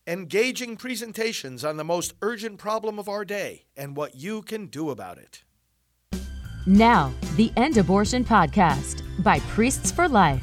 engaging presentations on the most urgent problem of our day and what you can do about it. Now, the End Abortion Podcast by Priests for Life.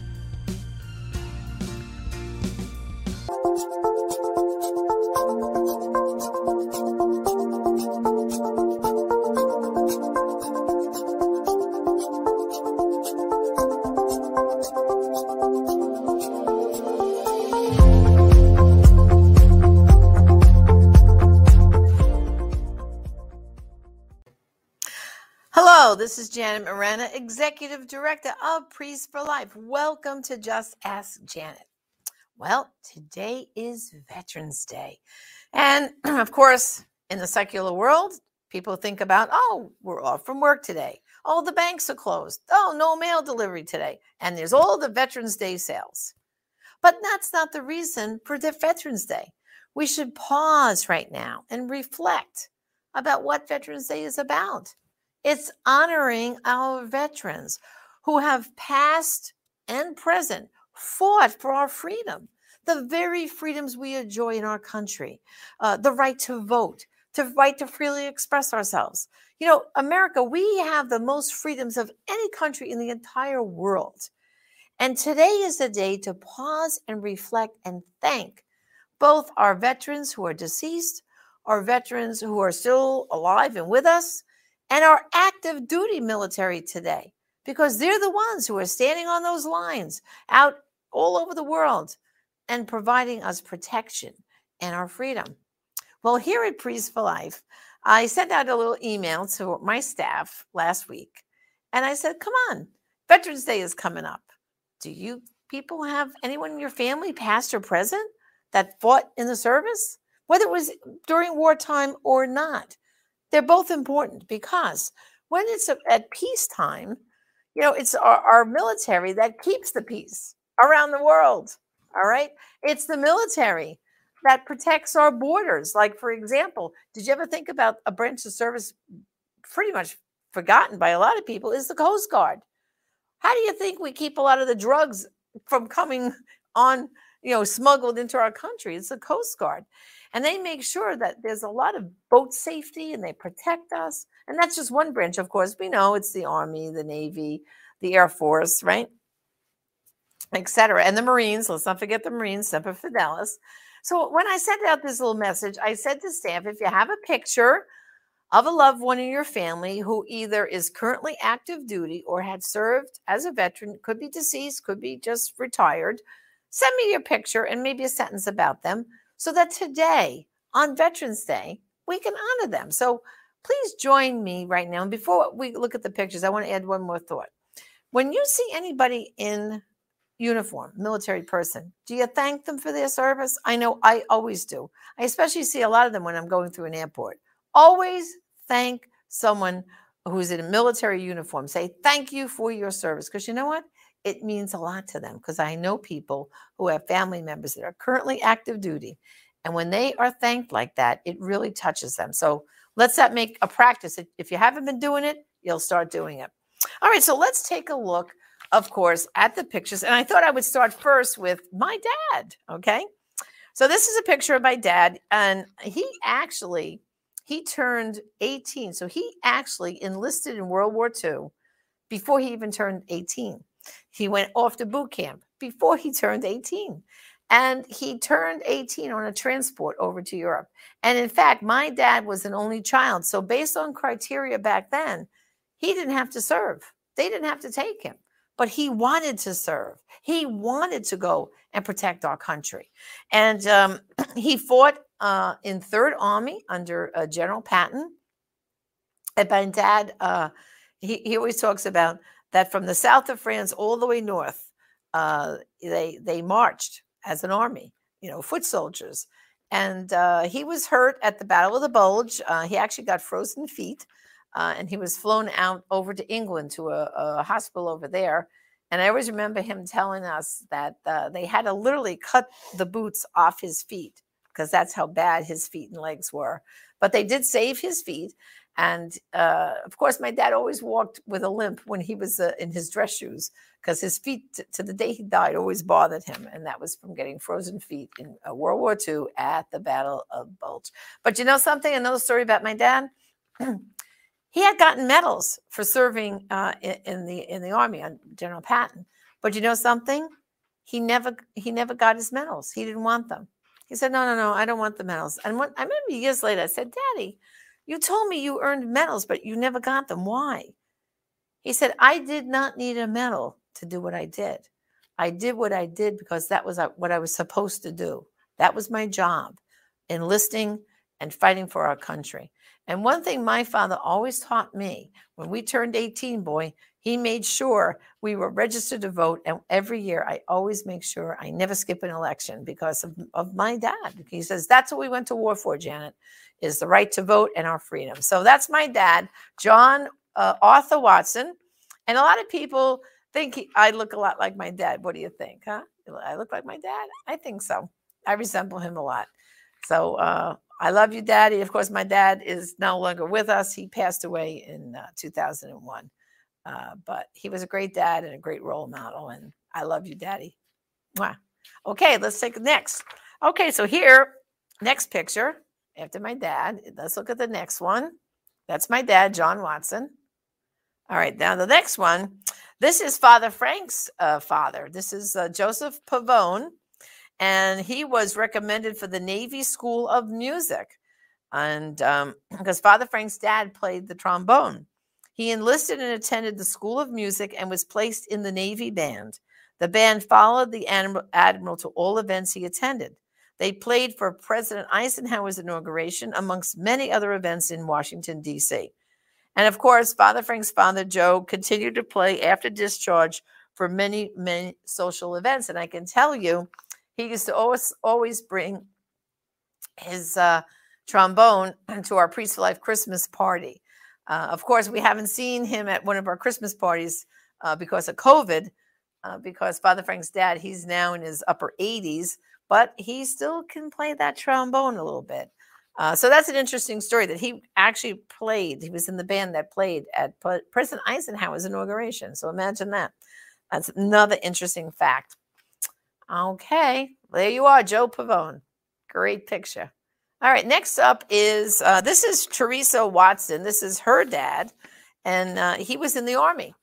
Hello, this is Janet Morana, Executive Director of Priests for Life. Welcome to Just Ask Janet. Well, today is Veterans Day. And of course, in the secular world, people think about, oh, we're off from work today. Oh, the banks are closed. Oh, no mail delivery today. And there's all the Veterans Day sales. But that's not the reason for the Veterans Day. We should pause right now and reflect about what Veterans Day is about. It's honoring our veterans who have past and present fought for our freedom, the very freedoms we enjoy in our country, the right to vote, the right to freely express ourselves. You know, America, we have the most freedoms of any country in the entire world. And today is the day to pause and reflect and thank both our veterans who are deceased, our veterans who are still alive and with us, and our active duty military today, because they're the ones who are standing on those lines out all over the world and providing us protection and our freedom. Well, here at Priests for Life, I sent out a little email to my staff last week, and I said, come on, Veterans Day is coming up. Do you people have anyone in your family, past or present, that fought in the service, whether it was during wartime or not? They're both important because when it's at peacetime, you know, it's our military that keeps the peace around the world. All right. It's the military that protects our borders. Like, for example, did you ever think about a branch of service pretty much forgotten by a lot of people is the Coast Guard? How do you think we keep a lot of the drugs from coming on, smuggled into our country? It's the Coast Guard. And they make sure that there's a lot of boat safety and they protect us. And that's just one branch, of course. We know it's the Army, the Navy, the Air Force, right? Et cetera. And the Marines. Let's not forget the Marines, Semper Fidelis. So when I sent out this little message, I said to staff, if you have a picture of a loved one in your family who either is currently active duty or had served as a veteran, could be deceased, could be just retired, send me your picture and maybe a sentence about them, so that today, on Veterans Day, we can honor them. So please join me right now. And before we look at the pictures, I want to add one more thought. When you see anybody in uniform, military person, do you thank them for their service? I know I always do. I especially see a lot of them when I'm going through an airport. Always thank someone who's in a military uniform. Say, thank you for your service. Because you know what? It means a lot to them, because I know people who have family members that are currently active duty. And when they are thanked like that, it really touches them. So let's not make a practice. If you haven't been doing it, you'll start doing it. All right, so let's take a look, of course, at the pictures. And I thought I would start first with my dad, okay? So this is a picture of my dad, and he turned 18. So he actually enlisted in World War II before he even turned 18. He went off to boot camp before he turned 18. And he turned 18 on a transport over to Europe. And in fact, my dad was an only child. So based on criteria back then, he didn't have to serve. They didn't have to take him. But he wanted to serve. He wanted to go and protect our country. And he fought in 3rd Army under General Patton. And my dad, he always talks about that from the south of France all the way north, they marched as an army, foot soldiers. And he was hurt at the Battle of the Bulge. He actually got frozen feet, and he was flown out over to England to a hospital over there. And I always remember him telling us that they had to literally cut the boots off his feet because that's how bad his feet and legs were. But they did save his feet. And of course, my dad always walked with a limp when he was in his dress shoes, because his feet, to the day he died, always bothered him. And that was from getting frozen feet in World War II at the Battle of Bulge. But you know something? Another story about my dad. He had gotten medals for serving in the Army on General Patton. But you know something? He never got his medals. He didn't want them. He said, no, I don't want the medals. And I remember years later, I said, Daddy, you told me you earned medals, but you never got them. Why? He said, I did not need a medal to do what I did. I did what I did because that was what I was supposed to do. That was my job, enlisting and fighting for our country. And one thing my father always taught me, when we turned 18, boy, he made sure we were registered to vote. And every year, I always make sure I never skip an election because of my dad. He says, that's what we went to war for, Janet, is the right to vote and our freedom. So that's my dad, John Arthur Watson. And a lot of people think I look a lot like my dad. What do you think, huh? I look like my dad? I think so. I resemble him a lot. So I love you, Daddy. Of course, my dad is no longer with us. He passed away in 2001. But he was a great dad and a great role model. And I love you, Daddy. Wow. Okay, let's take the next. Okay, so here, next picture after my dad. Let's look at the next one. That's my dad, John Watson. All right, now the next one. This is Father Frank's father. This is Joseph Pavone. And he was recommended for the Navy School of Music. And because Father Frank's dad played the trombone. He enlisted and attended the School of Music and was placed in the Navy band. The band followed the admiral to all events he attended. They played for President Eisenhower's inauguration, amongst many other events in Washington, D.C. And of course, Father Frank's father, Joe, continued to play after discharge for many, many social events. And I can tell you, he used to always bring his trombone to our Priest for Life Christmas party. Of course, we haven't seen him at one of our Christmas parties because of COVID, because Father Frank's dad, he's now in his upper 80s, but he still can play that trombone a little bit. So that's an interesting story that he actually played. He was in the band that played at President Eisenhower's inauguration. So imagine that. That's another interesting fact. Okay, there you are, Joe Pavone. Great picture. All right, next up is, this is Teresa Watson. This is her dad, and he was in the Army.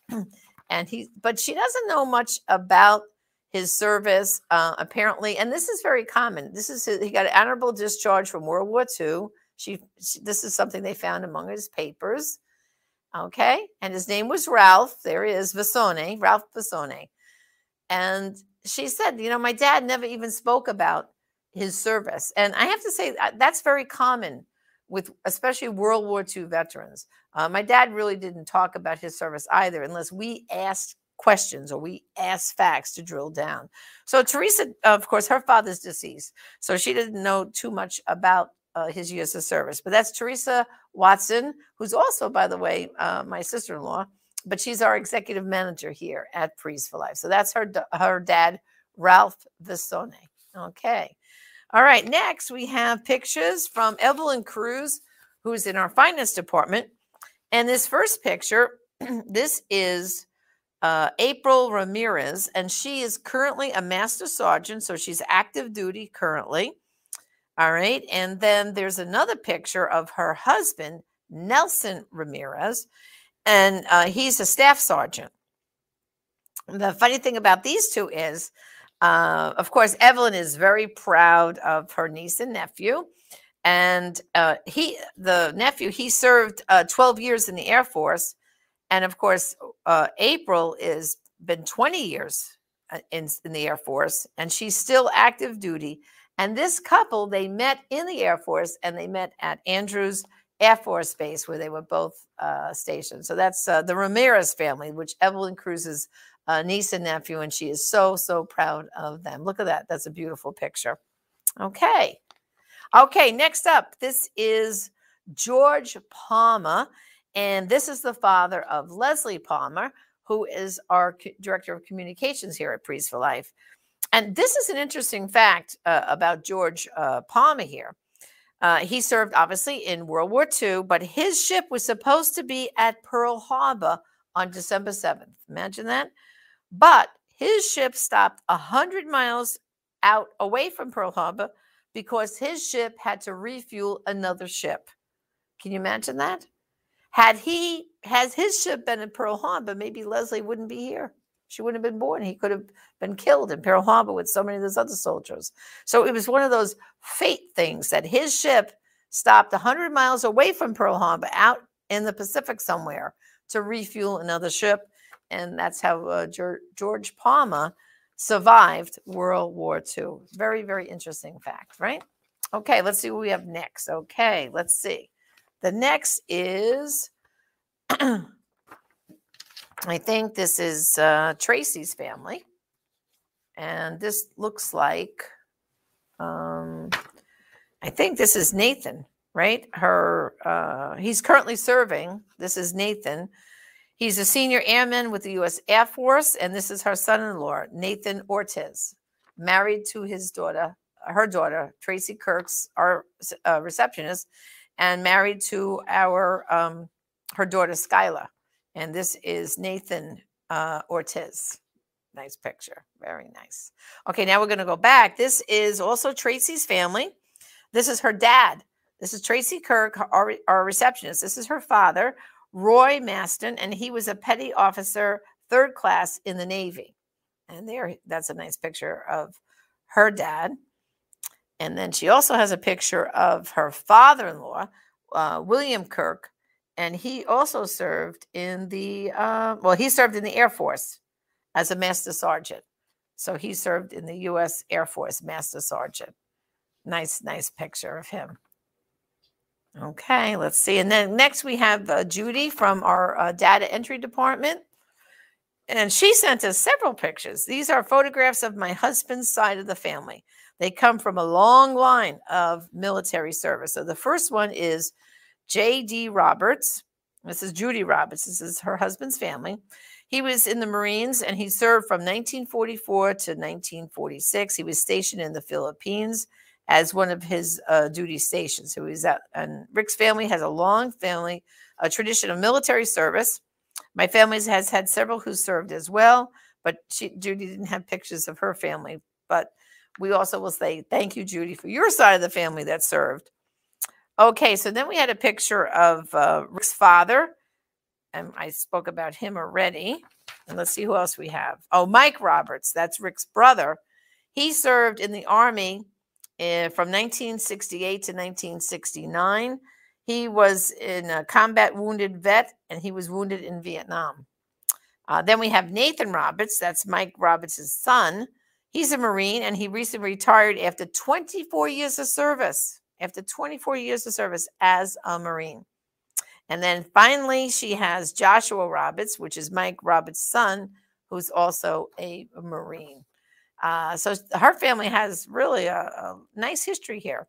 But she doesn't know much about his service, apparently, and this is very common. He got an honorable discharge from World War II. This is something they found among his papers. Okay, and his name was Ralph. There he is, Visone, Ralph Visone. And she said, my dad never even spoke about his service. And I have to say that's very common with especially World War II veterans. My dad really didn't talk about his service either unless we asked questions or we asked facts to drill down. So Teresa, of course, her father's deceased. So she didn't know too much about his years of service. But that's Teresa Watson, who's also, by the way, my sister-in-law. But she's our executive manager here at Priest for Life. So that's her dad, Ralph Visone. Okay. All right, next we have pictures from Evelyn Cruz, who's in our finance department. And this first picture, this is April Ramirez, and she is currently a master sergeant, so she's active duty currently. All right, and then there's another picture of her husband, Nelson Ramirez, and he's a staff sergeant. The funny thing about these two is, of course, Evelyn is very proud of her niece and nephew. And the nephew, he served 12 years in the Air Force. And of course, April has been 20 years in the Air Force, and she's still active duty. And this couple, they met in the Air Force, and they met at Andrews Air Force Base, where they were both stationed. So that's the Ramirez family, which Evelyn Cruz's niece and nephew, and she is so, so proud of them. Look at that. That's a beautiful picture. Okay. Okay, next up, this is George Palmer, and this is the father of Leslie Palmer, who is our director of communications here at Priest for Life. And this is an interesting fact about George Palmer here. He served obviously in World War II, but his ship was supposed to be at Pearl Harbor on December 7th. Imagine that. But his ship stopped 100 miles out away from Pearl Harbor because his ship had to refuel another ship. Can you imagine that? Has his ship been in Pearl Harbor, maybe Leslie wouldn't be here. She wouldn't have been born. He could have been killed in Pearl Harbor with so many of those other soldiers. So it was one of those fate things that his ship stopped 100 miles away from Pearl Harbor out in the Pacific somewhere to refuel another ship. And that's how George Palmer survived World War II. Very, very interesting fact, right? Okay, let's see what we have next. Okay, let's see. The next is, I think this is Tracy's family. And this looks like, I think this is Nathan, right? He's currently serving. This is Nathan. He's a senior airman with the U.S. Air Force, and this is her son-in-law, Nathan Ortiz, married to her daughter, Tracy Kirks, our receptionist, and married to her daughter, Skylar. And this is Nathan Ortiz. Nice picture. Very nice. Okay, now we're going to go back. This is also Tracy's family. This is her dad. This is Tracy Kirk, our receptionist. This is her father, Roy Maston, and he was a petty officer, 3rd class in the Navy. And that's a nice picture of her dad. And then she also has a picture of her father-in-law, William Kirk, and he also served in he served in the Air Force as a Master Sergeant. So he served in the U.S. Air Force, Master Sergeant. Nice picture of him. Okay, let's see. And then next we have Judy from our data entry department. And she sent us several pictures. These are photographs of my husband's side of the family. They come from a long line of military service. So the first one is J.D. Roberts. This is Judy Roberts. This is her husband's family. He was in the Marines, and he served from 1944 to 1946. He was stationed in the Philippines as one of his duty stations. So and Rick's family has a long tradition of military service. My family has had several who served as well, but Judy didn't have pictures of her family. But we also will say, thank you, Judy, for your side of the family that served. Okay, so then we had a picture of Rick's father, and I spoke about him already. And let's see who else we have. Oh, Mike Roberts, that's Rick's brother. He served in the Army from 1968 to 1969. He was in a combat wounded vet, and he was wounded in Vietnam. Then we have Nathan Roberts. That's Mike Roberts' son. He's a Marine, and he recently retired after 24 years of service. After 24 years of service as a Marine. And then finally, she has Joshua Roberts, which is Mike Roberts' son, who's also a Marine. So her family has really a nice history here.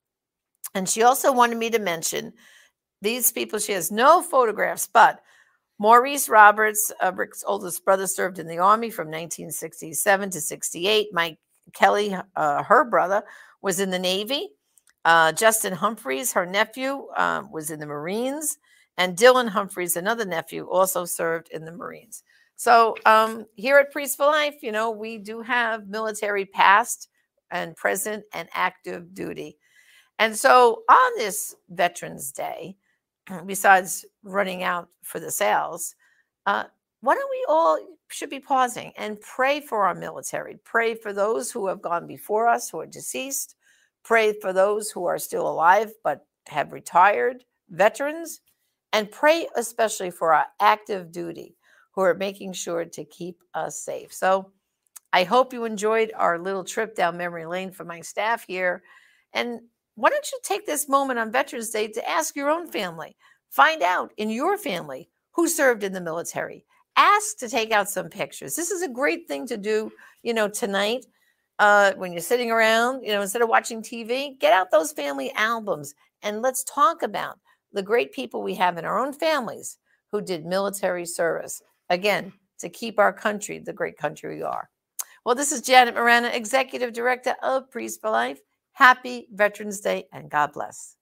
And she also wanted me to mention these people. She has no photographs, but Maurice Roberts, Rick's oldest brother, served in the Army from 1967 to 68. Mike Kelly, her brother, was in the Navy. Justin Humphreys, her nephew, was in the Marines. And Dylan Humphreys, another nephew, also served in the Marines. So here at Priest for Life, we do have military past and present and active duty. And so on this Veterans Day, besides running out for the sales, why don't we all should be pausing and pray for our military, pray for those who have gone before us, who are deceased, pray for those who are still alive but have retired, veterans, and pray especially for our active duty who are making sure to keep us safe. So I hope you enjoyed our little trip down memory lane for my staff here. And why don't you take this moment on Veterans Day to ask your own family, find out in your family who served in the military. Ask to take out some pictures. This is a great thing to do, tonight. When you're sitting around, instead of watching TV, get out those family albums and let's talk about the great people we have in our own families who did military service. Again, to keep our country the great country we are. Well, this is Janet Marana, Executive Director of Priest for Life. Happy Veterans Day and God bless.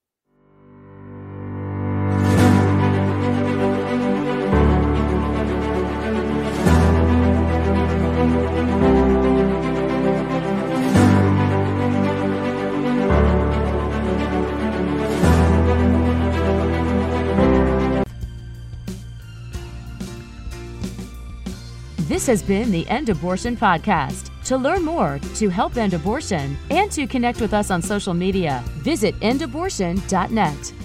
This has been the End Abortion Podcast. To learn more, to help end abortion, and to connect with us on social media, visit endabortion.net.